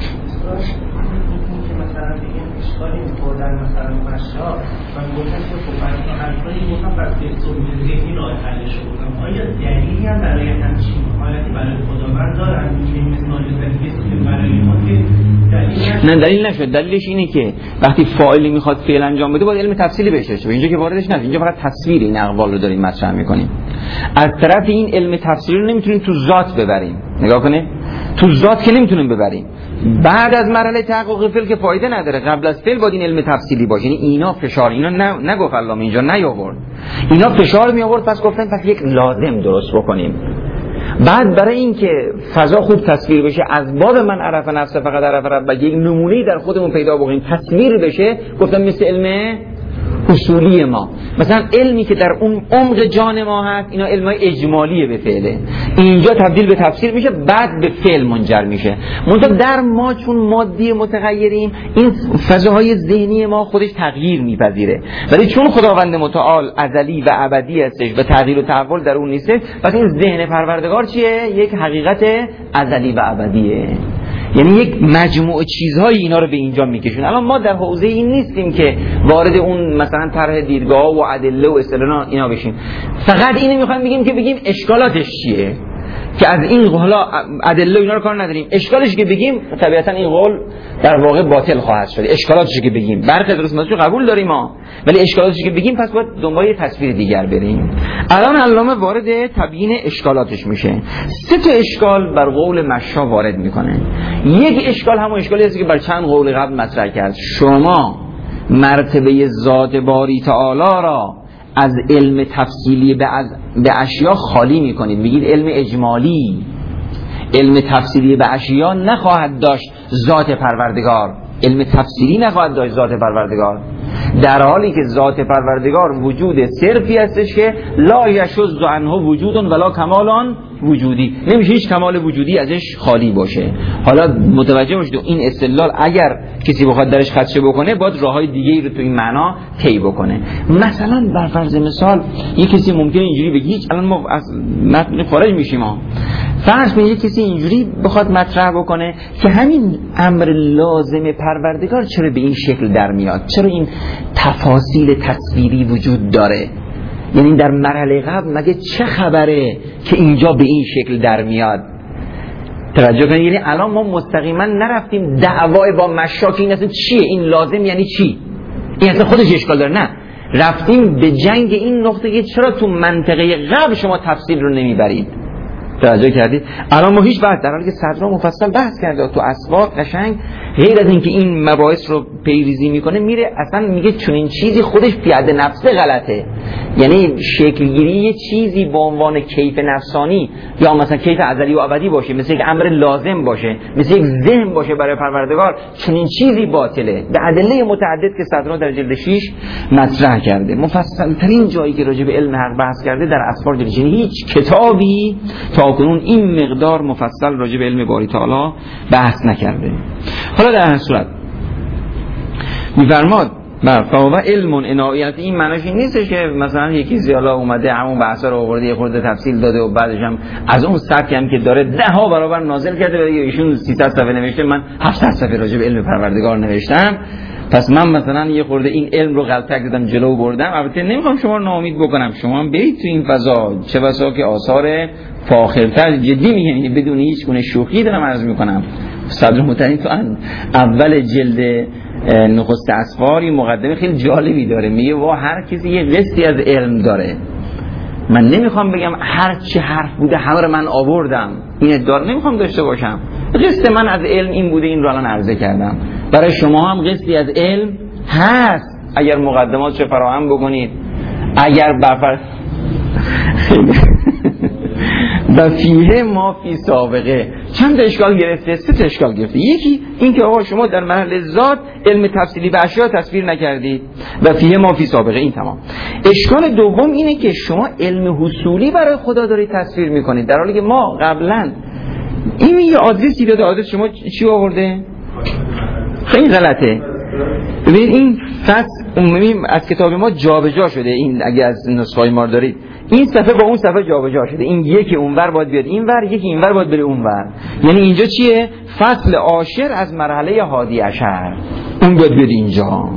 S2: بگیم اشکالی می‌خوردن مثلا مشا من گفتم که خب من حرفایی گفتم بس به صورت ذهنی راه حلش بودم، آیا دلیلی هم برای همچین حالتی برای خداوند دارن که مثال بزنید برای ما که
S1: نه دلیل نشد. دلیلش اینه که وقتی فاعلی میخواد فعل انجام بده باید علم تفصیلی بهش باشه. اینجا که واردش نشد، اینجا فقط تصویر این اقوال رو داریم مطرح میکنیم. از طرف این علم تفصیلی رو نمیتونیم تو ذات ببریم. نگاه کنید تو ذات که نمیتونیم ببریم، بعد از مرحله تحقق فعل که فایده نداره، قبل از فعل باید این علم تفصیلی باشه. یعنی اینا فشار، اینا نگفت علامه اینجا نیاورد، اینا فشار می آورد، پس گفتن پس یک لازم درست بکنیم. بعد برای اینکه فضا خوب تصویر بشه، از باب من عرف نفسه فقط عرف رب، یک نمونه‌ای در خودمون پیدا بکنیم تصویر بشه، گفتم مثل علم اصولی ما، مثلا علمی که در اون عمق جان ما هست، اینا علمای اجمالیه به فعله، اینجا تبدیل به تفسیر میشه، بعد به فعل منجر میشه. منتها در ما چون مادی متغیریم، این فضاهای ذهنی ما خودش تغییر میپذیره، ولی چون خداوند متعال ازلی و ابدی هستش و تغییر و تحول در اون نیست، پس این ذهن پروردگار چیه؟ یک حقیقت ازلی و ابدیه. یعنی یک مجموعه چیزهای اینا رو به اینجا میکشون. الان ما در حوزه این نیستیم که وارد اون مثلا طرح دیدگاه و ادله و استدلال اینا بشیم، فقط اینو میخوایم بگیم که بگیم اشکالاتش چیه، که از این حالا ادله اینا رو کار نداریم، اشکالش که بگیم طبیعتا این قول در واقع باطل خواهد شد. اشکالاتش که بگیم برخی درست مثلا قبول داریم ما، ولی اشکالاتش که بگیم پس باید دنبال تصویر دیگر بریم. الان علامه وارد تبیین اشکالاتش میشه. سه تا اشکال بر قول مشا وارد میکنه. یک اشکال همون اشکالی است که بر چند قول قبل مطرح کرد، شما مرتبه ذات باری تعالی را از علم تفصیلی به, از به اشیا خالی میکنید، میگید علم اجمالی، علم تفصیلی به اشیا نخواهد داشت ذات پروردگار، علم تفصیلی نخواهد داشت ذات پروردگار، در حالی که ذات پروردگار وجود صرفی هستش که لا یشذ عنه وجود ولا کمالان وجودی، نمیشه هیچ کمال وجودی ازش خالی باشه. حالا متوجه باشید این استدلال اگر کسی بخواد درش خدشه بکنه باید راههای دیگه‌ای رو تو این معنا طی بکنه. مثلا بر فرض مثال یک کسی ممکنه اینجوری بگه، هیچ الان ما از متن خارج میشیم ها، فرض کنید یک کسی اینجوری بخواد مطرح بکنه که همین امر لازم پروردگار چرا به این شکل در میاد، چرا این تفاصیل تصویری وجود داره، یعنی در مرحله قبل مگه چه خبره که اینجا به این شکل در میاد. توجه کنید، یعنی الان ما مستقیما نرفتیم دعوای با مشاک این اصلا چیه، این لازم یعنی چی، این اصلا خودش اشکال داره، نه رفتیم به جنگ این نقطه که چرا تو منطقه قبل شما تفصیل رو نمیبرید. توجه کردید؟ الان ما هیچ بحث در حالی که صدرا مفصل بحث کرده تو اسباق قشنگ، غیر از اینکه این مباحث رو پیریزی میکنه میره اصلا میگه چون این چیزی خودش فی حد نفسه غلطه، یعنی شکلگیری یه چیزی به عنوان کیف نفسانی یا مثلا کیف ازلی و ابدی باشه، مثل یک امر لازم باشه، مثل یک ذهن باشه برای پروردگار، چون این چیزی باطله. به ادله متعدد که صدرا در جلد شش مطرح کرده، مفصل ترین جایی که راجع به علم حق بحث کرده در اسباق جلد شش، هیچ کتابی تا کنون این مقدار مفصل راجع به علم باری تعالی بحث نکرده. حالا در هر صورت میفرماد بر فهو علم عنایت، این معناش این نیست که مثلا یکی زیالا اومده همون بحثا رو آورده یه خورده تفصیل داده و بعدش هم از اون سبکی هم که داره ده ها برابر نازل کرده، ولی ایشون سیصد صفحه نوشته، من هفتصد صفحه راجع به علم پروردگار نوشتم، پس من مثلا یه خورده این علم رو غلطک دادم جلو بردم. البته نمیخوام شما رو ناامید بکنم، شما هم برید تو این فضا، چه بسا که آثار فاخرتر، جدی میگم بدون هیچ گونه شوخی دارم عرض میکنم. صدر متنی تو اول جلد نخست اسفاری مقدمه خیلی جالبی داره، میگه وا هر کسی یه قسطی از علم داره، من نمیخوام بگم هر چه حرف بوده همه رو من آوردم، این ادعا نمیخوام داشته باشم، قسط من از علم این بوده، این رو الان عرضه کردم. برای شما هم قسطی از علم هست اگر مقدمات رو فراهم بکنید، اگر بفر و فیه ما فی سابقه. چند اشکال گرفته؟ سه اشکال گرفته. یکی این که آقا شما در محل ذات علم تفصیلی به اشیا تصویر نکردید و فیه ما فی سابقه، این تمام. اشکال دوم اینه که شما علم حصولی برای خدا دارید تصویر میکنید، در حالی که ما قبلا این یه آدرسی داده، آدرس شما چی آورده؟ خیلی غلطه. ببینید این فصل عمومی از کتاب ما جابجا شده، این اگه از نسخه‌های ما دارید این صفحه با اون صفحه جابجا شده، این یکی اونور باید بیاد اینور، یکی اینور باید بره اونور. یعنی اینجا چیه؟ فصل عاشر از مرحله هادی عشر، اون باید بیاد اینجا.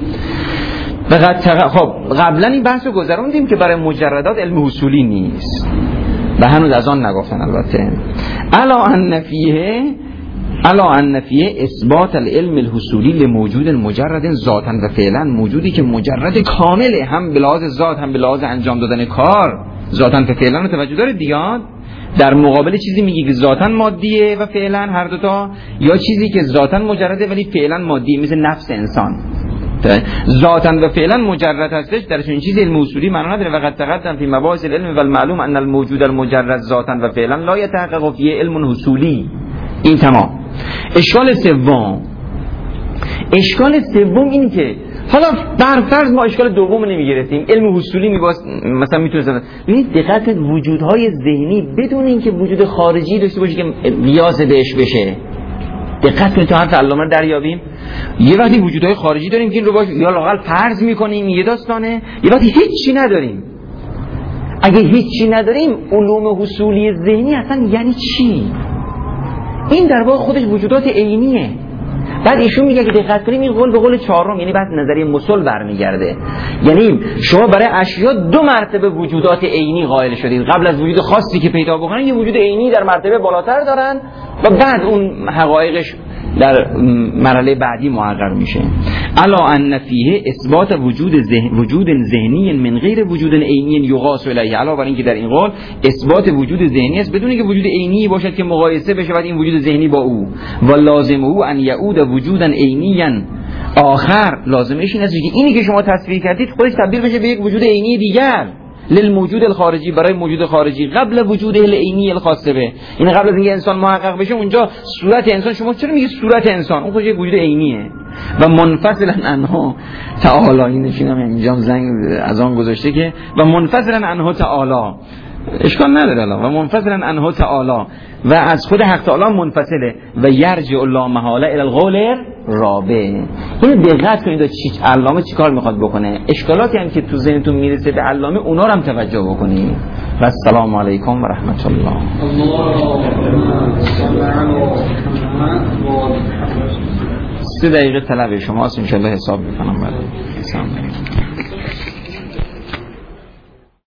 S1: فقط خب قبلا این بحث رو گذروندیم که برای مجردات علم حصولی نیست و هنوز از آن نگفتن. البته الا ان فیه الا ان فیه اثبات العلم الحصولی لموجود مجرد ذاتا و فعلا، موجودی که مجرد کامله، هم به لحاظ ذات هم به لحاظ انجام دادن کار، ذاتا و فعلا. توجه داره دیاد در مقابل چیزی میگه که ذاتا مادیه و فعلا هر دوتا، یا چیزی که ذاتا مجرده ولی فعلا مادیه، مثل نفس انسان ذاتا و فعلا مجرد هستش، در چنین چیزی علم اصولی معنا نداره. وقد تقدم فی مباحث العلم و المعلوم ان الموجود المجرد ذاتا و فعلا لا يتحقق فی علم حصولی. این تمام. اشکال سوم اشکال سوم اینه که حالا بر فرض ما اشکال دوم نمیگرفتیم، علم حصولی میباس مثلا میتونه ببینید دقت کنید وجودهای ذهنی بدون اینکه وجود خارجی داشته باشه که قیاس بهش بشه. دقت کنید تا حرف علامه رو دریابیم. یه وقتی وجودهای خارجی داریم که این رو باشه یا لااقل فرض میکنیم یه داستانه، یه وقتی هیچی نداریم. اگه هیچی نداریم علوم حصولی ذهنی اصلا یعنی چی؟ این در واقع خودش وجودات عینیه. بعد ایشون میگه که دقت کنیم این قول به قول چهارم، یعنی بعد نظریه مسل برمیگرده، یعنی شما برای اشیا دو مرتبه وجودات عینی قائل شدید. قبل از وجود خاصی که پیدا بکنن یه وجود عینی در مرتبه بالاتر دارن و بعد اون حقایقش در مرحله بعدی محقق میشه. الا ان فیه اثبات وجود ذهن وجود ذهنی من غیر وجود عینی یقاس الیه، علاوه بر اینکه در این قول اثبات وجود ذهنی است بدون اینکه وجود عینی باشد که مقایسه بشه بعد این وجود ذهنی با او. و لازم او ان یعود وجودا عینیا آخر، لازمش این است که اینی که شما تصویر کردید خودش تبدیل بشه به یک وجود عینی دیگر للموجود الخارجی، برای موجود خارجی قبل وجود العینی الخاصه به. این قبل از اینکه انسان محقق بشه اونجا صورت انسان، شما چرا میگید صورت انسان؟ اون خودش یک وجود عینیه و منفصلا عنه تعالی. این نشینم اینجا زنگ از آن گذاشته که و منفصلا عنه تعالی، اشکال نداره الان، و منفصلا عنه تعالی و از خود حق تعالی منفصله. و یرجع الله محاله الی القول رابع. اینو دقت کنید چی علامه چیکار میخواد بکنه، اشکالاتی هم که تو ذهنتون میرسه به علامه اونا رو هم توجه بکنید. و السلام علیکم و رحمت الله. سه دقیقه طلب شماست ان شاء الله حساب میکنم برای.